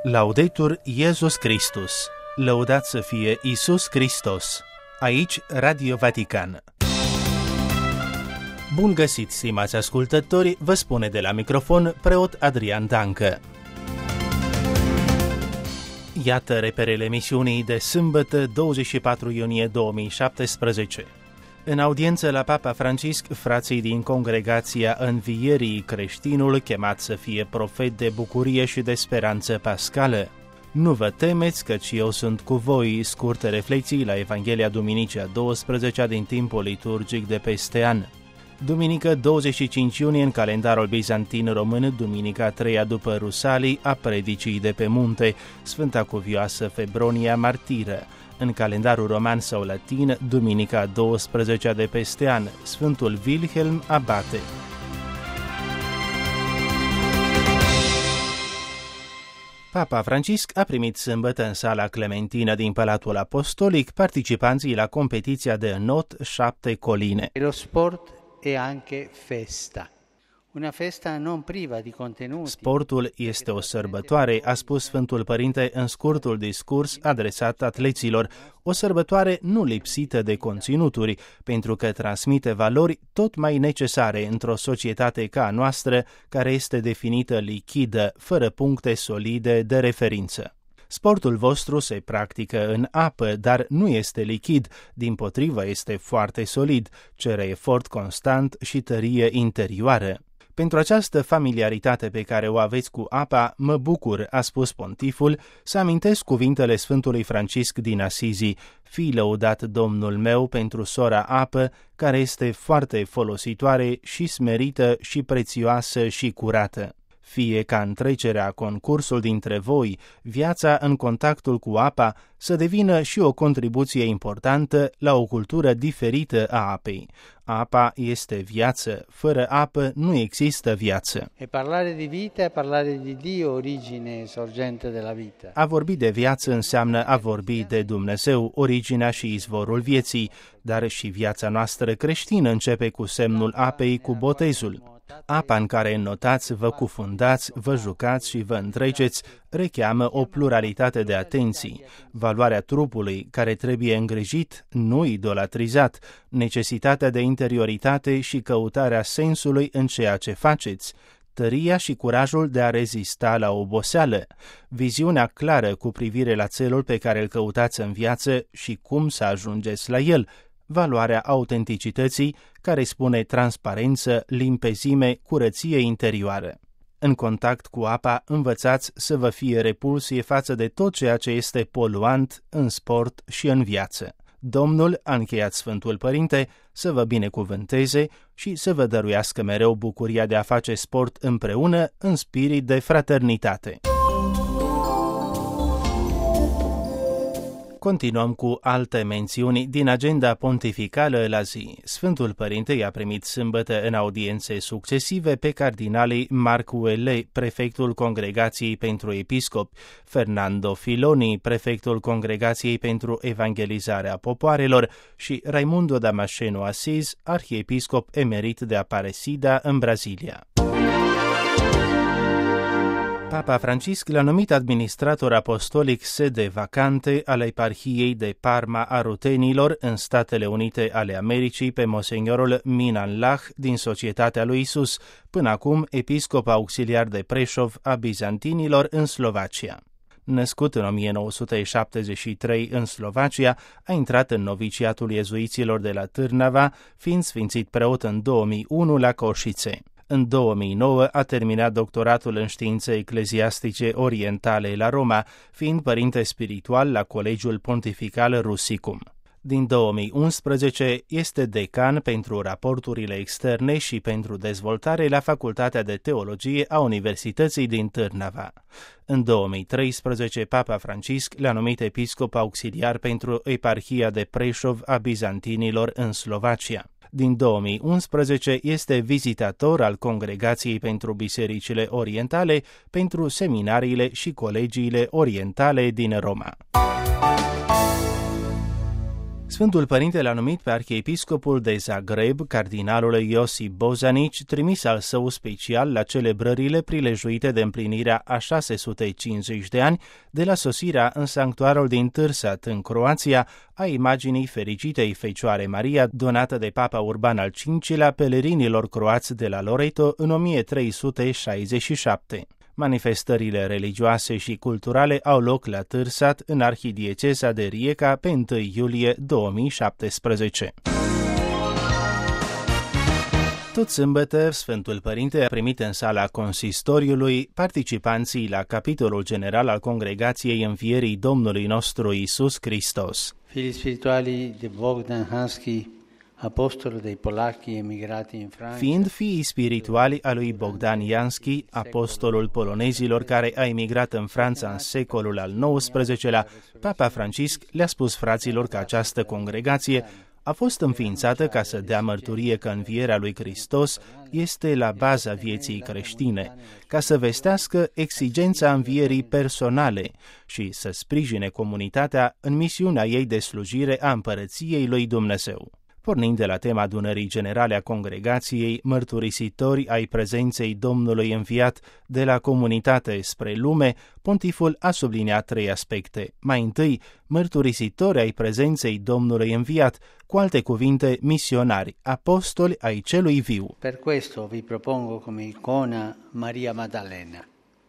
Laudetur Iesus Christus, lăudat să fie Iisus Hristos. Aici Radio Vatican. Bun găsit, stimați ascultători, vă spune de la microfon preot Adrian Dancă. Iată reperele emisiunii de sâmbătă 24 iunie 2017. În audiență la Papa Francisc, frații din Congregația Învierii Creștinul, chemat să fie profet de bucurie și de speranță pascală. Nu vă temeți, căci eu sunt cu voi, scurte reflexii la Evanghelia Duminicii a 12-a din timpul liturgic de peste an. Duminică 25 iunie în calendarul bizantin român, duminica 3-a după Rusalii, a predicii de pe munte, Sfânta Cuvioasă Febronia Martiră. În calendarul roman sau latin, duminica 12-a de peste an, Sfântul Wilhelm Abate. Papa Francisc a primit sâmbătă în sala Clementină din Palatul Apostolic participanții la competiția de înot 7 coline. Lo sport è anche festa. Una festa non priva di contenuti. Sportul este o sărbătoare, a spus Sfântul Părinte în scurtul discurs adresat atleților, o sărbătoare nu lipsită de conținuturi, pentru că transmite valori tot mai necesare într-o societate ca a noastră, care este definită lichidă, fără puncte solide de referință. Sportul vostru se practică în apă, dar nu este lichid, dimpotrivă este foarte solid, cere efort constant și tărie interioară. Pentru această familiaritate pe care o aveți cu apa, mă bucur, a spus pontiful, să amintesc cuvintele Sfântului Francisc din Asizi: fii lăudat Domnul meu pentru sora apă, care este foarte folositoare și smerită și prețioasă și curată. Fie ca în trecerea concursul dintre voi, viața în contactul cu apa să devină și o contribuție importantă la o cultură diferită a apei. Apa este viață, fără apă nu există viață. E parlare di vita è parlare di Dio, origine sorgente della vita. A vorbi de viață înseamnă a vorbi de Dumnezeu, originea și izvorul vieții, dar și viața noastră creștină începe cu semnul apei, cu botezul. Apa în care înnotați, vă cufundați, vă jucați și vă întreceți recheamă o pluralitate de atenții. Valoarea trupului, care trebuie îngrijit, nu idolatrizat, necesitatea de interioritate și căutarea sensului în ceea ce faceți, tăria și curajul de a rezista la oboseală, viziunea clară cu privire la țelul pe care îl căutați în viață și cum să ajungeți la el, valoarea autenticității, care spune transparență, limpezime, curăție interioară. În contact cu apa, învățați să vă fie repulsie față de tot ceea ce este poluant în sport și în viață. Domnul, a încheiat Sfântul Părinte, să vă binecuvânteze și să vă dăruiască mereu bucuria de a face sport împreună în spirit de fraternitate. Continuăm cu alte mențiuni din agenda pontificală la zi. Sfântul Părinte i-a primit sâmbătă în audiențe succesive pe cardinalii Marc Ouellet, prefectul Congregației pentru Episcopi, Fernando Filoni, prefectul Congregației pentru Evangelizarea Popoarelor și Raimundo Damasceno Assis, arhiepiscop emerit de Aparecida în Brazilia. Papa Francisc l-a numit administrator apostolic sede vacante ale eparhiei de Parma a Rutenilor în Statele Unite ale Americii pe monseniorul Milan Lach din Societatea lui Isus, până acum episcop auxiliar de Preșov a bizantinilor în Slovacia. Născut în 1973 în Slovacia, a intrat în noviciatul iezuiților de la Târnava, fiind sfințit preot în 2001 la Coșițe. În 2009 a terminat doctoratul în științe ecleziastice orientale la Roma, fiind părinte spiritual la Colegiul Pontifical Rusicum. Din 2011 este decan pentru raporturile externe și pentru dezvoltare la Facultatea de Teologie a Universității din Târnava. În 2013, Papa Francisc l-a numit episcop auxiliar pentru eparhia de Preșov a bizantinilor în Slovacia. Din 2011 este vizitator al Congregației pentru Bisericile Orientale pentru seminariile și colegiile orientale din Roma. Sfântul Părinte l-a numit pe arhiepiscopul de Zagreb, cardinalul Iosif Bozanic, trimis al său special la celebrările prilejuite de împlinirea a 650 de ani de la sosirea în sanctuarul din Târsat, în Croația, a imaginii fericitei Fecioare Maria, donată de Papa Urban al V-lea pelerinilor croați de la Loreto în 1367. Manifestările religioase și culturale au loc la Târsat, în arhidieceza de Rijeka, pe 1 iulie 2017. Tot sâmbătă, Sfântul Părinte a primit în sala consistoriului participanții la capitolul general al Congregației Învierii Domnului nostru Iisus Hristos. Figli spirituali de Bogdan Hanski, apostolul dei polacchi emigrati în Franța. Fiind fiii spirituali a lui Bogdan Janski, apostolul polonezilor care a emigrat în Franța în secolul al XIX-lea, Papa Francisc le-a spus fraților că această congregație a fost înființată ca să dea mărturie că învierea lui Hristos este la baza vieții creștine, ca să vestească exigența învierii personale și să sprijine comunitatea în misiunea ei de slujire a împărăției lui Dumnezeu. Pornind de la tema adunării generale a congregației, mărturisitori ai prezenței Domnului înviat de la comunitate spre lume, pontiful a subliniat 3 aspecte. Mai întâi, mărturisitori ai prezenței Domnului înviat, cu alte cuvinte, misionari, apostoli ai celui viu. Per questo vi propongo come icona Maria Maddalena.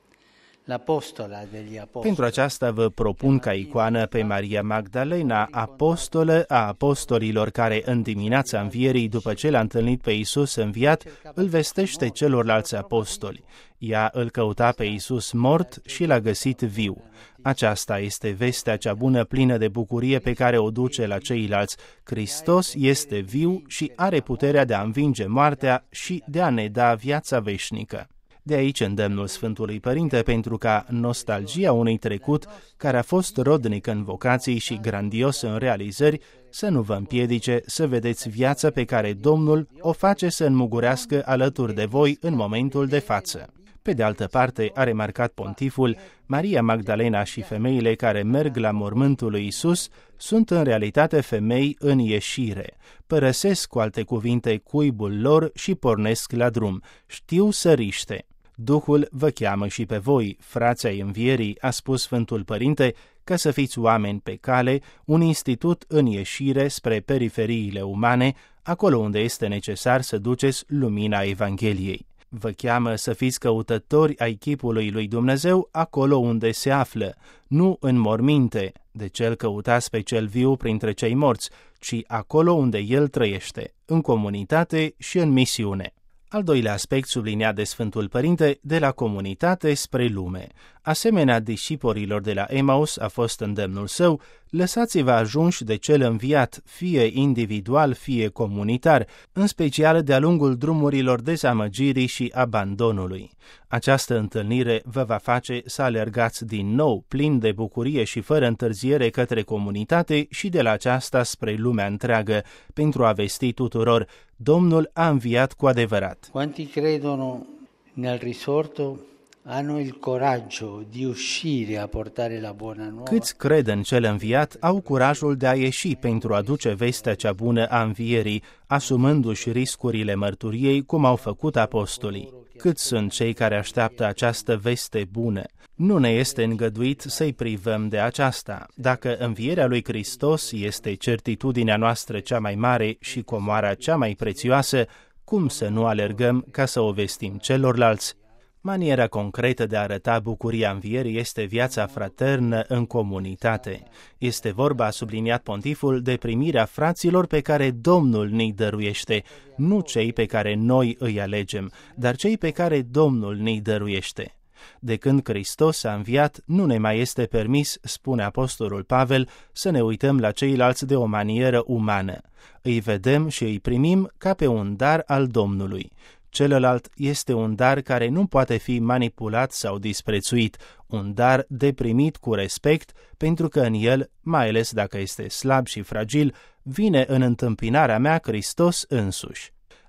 Pentru aceasta vă propun ca icoană pe Maria Magdalena, apostolă a apostolilor care în dimineața învierii, după ce l-a întâlnit pe Iisus înviat, îl vestește celorlalți apostoli. Ea îl căuta pe Iisus mort și l-a găsit viu. Aceasta este vestea cea bună, plină de bucurie, pe care o duce la ceilalți. Hristos este viu și are puterea de a învinge moartea și de a ne da viața veșnică. De aici îndemnul Sfântului Părinte pentru ca nostalgia unui trecut care a fost rodnic în vocații și grandios în realizări să nu vă împiedice să vedeți viața pe care Domnul o face să înmugurească alături de voi în momentul de față. Pe de altă parte, a remarcat pontiful, Maria Magdalena și femeile care merg la mormântul lui Iisus sunt în realitate femei în ieșire. Părăsesc, cu alte cuvinte, cuibul lor și pornesc la drum. Știu să riște. Duhul vă cheamă și pe voi, frații ai învierii, a spus Sfântul Părinte, ca să fiți oameni pe cale, un institut în ieșire spre periferiile umane, acolo unde este necesar să duceți lumina Evangheliei. Vă cheamă să fiți căutători ai chipului lui Dumnezeu acolo unde se află, nu în morminte, de cel căutați pe cel viu printre cei morți, ci acolo unde el trăiește, în comunitate și în misiune. Al doilea aspect subliniat de Sfântul Părinte, de la comunitate spre lume. Asemenea discipolilor de la Emaus a fost îndemnul său, lăsați-vă ajunși de cel înviat, fie individual, fie comunitar, în special de-a lungul drumurilor dezamăgirii și abandonului. Această întâlnire vă va face să alergați din nou, plin de bucurie și fără întârziere, către comunitate și de la aceasta spre lumea întreagă, pentru a vesti tuturor, Domnul a înviat cu adevărat. Quanti credono nel risorto hanno il coraggio di uscire a portare la buona nuova. Câți cred în cel înviat au curajul de a ieși pentru a duce vestea cea bună a învierii, asumându-și riscurile mărturiei, cum au făcut apostolii. Câți sunt cei care așteaptă această veste bună? Nu ne este îngăduit să-i privăm de aceasta. Dacă învierea lui Hristos este certitudinea noastră cea mai mare și comoara cea mai prețioasă, cum să nu alergăm ca să o vestim celorlalți? Maniera concretă de a arăta bucuria învierii este viața fraternă în comunitate. Este vorba, a subliniat pontiful, de primirea fraților pe care Domnul ne-i dăruiește, nu cei pe care noi îi alegem, dar cei pe care Domnul ne-i dăruiește. De când Hristos a înviat, nu ne mai este permis, spune apostolul Pavel, să ne uităm la ceilalți de o manieră umană. Îi vedem și îi primim ca pe un dar al Domnului. Celălalt este un dar care nu poate fi manipulat sau disprețuit, un dar de primit cu respect, pentru că în el, mai ales dacă este slab și fragil, vine în întâmpinarea mea Hristos însuși.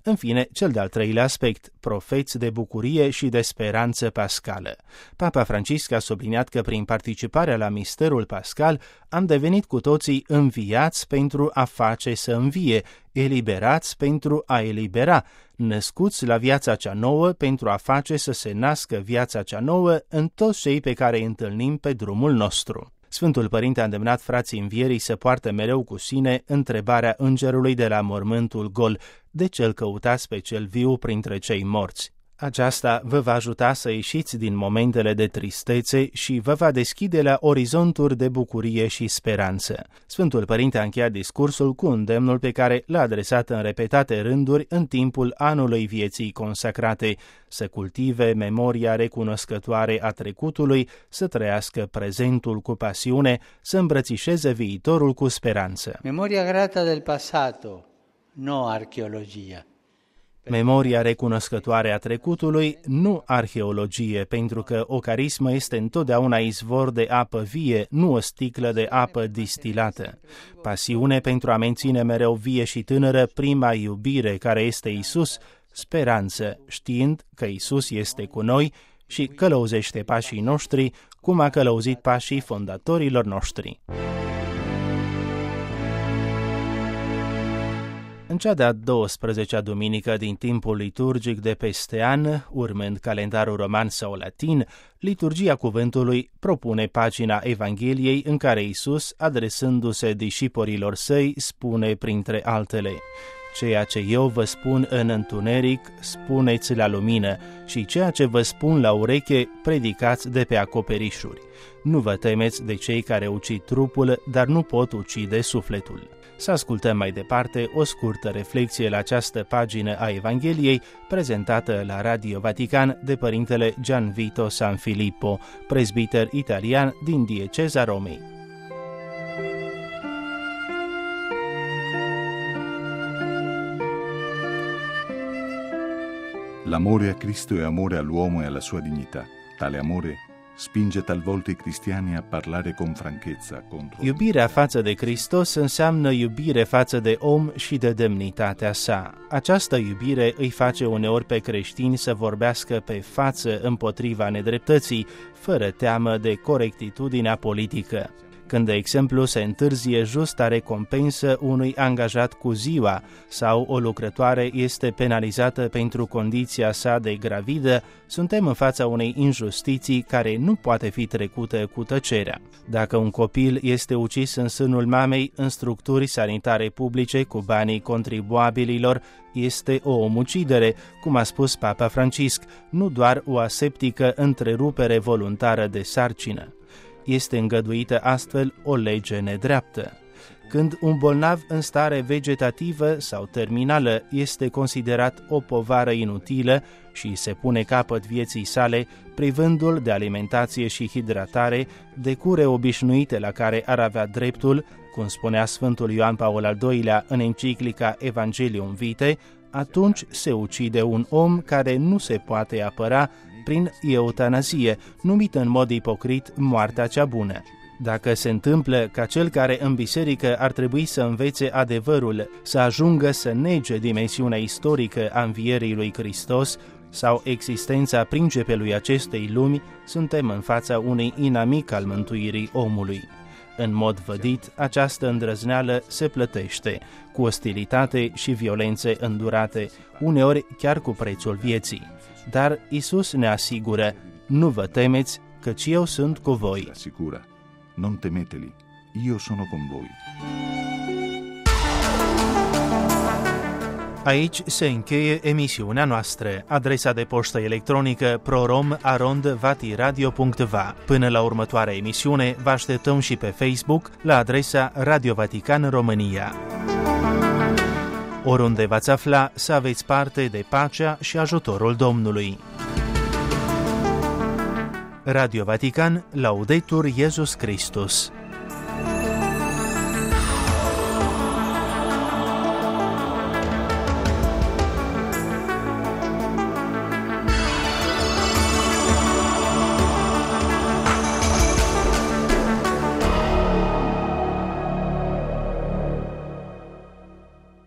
În fine, cel de-al treilea aspect, profeți de bucurie și de speranță pascală. Papa Francisc a subliniat că prin participarea la misterul pascal am devenit cu toții înviați pentru a face să învie, eliberați pentru a elibera, născuți la viața cea nouă pentru a face să se nască viața cea nouă în toți cei pe care îi întâlnim pe drumul nostru. Sfântul Părinte a îndemnat frații învierii să poartă mereu cu sine întrebarea îngerului de la mormântul gol: de ce îl căutați pe cel viu printre cei morți? Aceasta vă va ajuta să ieșiți din momentele de tristețe și vă va deschide la orizonturi de bucurie și speranță. Sfântul Părinte a încheiat discursul cu îndemnul pe care l-a adresat în repetate rânduri în timpul anului vieții consacrate: să cultive memoria recunoscătoare a trecutului, să trăiască prezentul cu pasiune, să îmbrățișeze viitorul cu speranță. Memoria grata del passato, no archeologia. Memoria recunoscătoare a trecutului, nu arheologie, pentru că o carismă este întotdeauna izvor de apă vie, nu o sticlă de apă distilată. Pasiune pentru a menține mereu vie și tânără prima iubire care este Isus, speranță, știind că Isus este cu noi și călăuzește pașii noștri, cum a călăuzit pașii fondatorilor noștri. În cea de-a 12-a duminică din timpul liturgic de peste an, urmând calendarul roman sau latin, liturgia cuvântului propune pagina Evangheliei în care Iisus, adresându-se discipolilor săi, spune printre altele: ceea ce eu vă spun în întuneric, spuneți la lumină, și ceea ce vă spun la ureche, predicați de pe acoperișuri. Nu vă temeți de cei care ucid trupul, dar nu pot ucide sufletul. Să ascultăm mai departe o scurtă reflexie la această pagină a Evangheliei, prezentată la Radio Vatican de părintele Gianvito Sanfilippo, prezbiter italian din dieceza Romei. L'amore a Cristo è amore all'uomo e alla sua dignità. Tale amore spinge talvolta i cristiani a parlare con franchezza contro. Iubirea față de Hristos înseamnă iubire față de om și de demnitatea sa. Această iubire îi face uneori pe creștini să vorbească pe față împotriva nedreptății, fără teamă de corectitudinea politică. Când, de exemplu, se întârzie justa recompensă unui angajat cu ziua sau o lucrătoare este penalizată pentru condiția sa de gravidă, suntem în fața unei injustiții care nu poate fi trecută cu tăcerea. Dacă un copil este ucis în sânul mamei în structuri sanitare publice cu banii contribuabililor, este o omucidere, cum a spus Papa Francisc, nu doar o aseptică întrerupere voluntară de sarcină. Este îngăduită astfel o lege nedreaptă. Când un bolnav în stare vegetativă sau terminală este considerat o povară inutilă și se pune capăt vieții sale, privându-l de alimentație și hidratare, de cure obișnuite la care ar avea dreptul, cum spunea Sfântul Ioan Paul al II-lea în enciclica Evangelium Vitae, atunci se ucide un om care nu se poate apăra prin eutanazie, numit în mod ipocrit moartea cea bună. Dacă se întâmplă ca cel care în biserică ar trebui să învețe adevărul să ajungă să nege dimensiunea istorică a învierii lui Hristos sau existența principelui acestei lumi, suntem în fața unui inamic al mântuirii omului. În mod vădit, această îndrăzneală se plătește cu ostilitate și violențe îndurate, uneori chiar cu prețul vieții. Dar Isus ne asigură: nu vă temeți, căci eu sunt cu voi. Assicura: non temeteli, io sono con voi. Aici se încheie emisiunea noastră. Adresa de poștă electronică prorom@vatiradio.va. Până la următoarea emisiune, vă așteptăm și pe Facebook la adresa Radio Vatican România. Oriunde v-ați afla, să aveți parte de pacea și ajutorul Domnului. Radio Vatican, Laudetur Iesus Christus.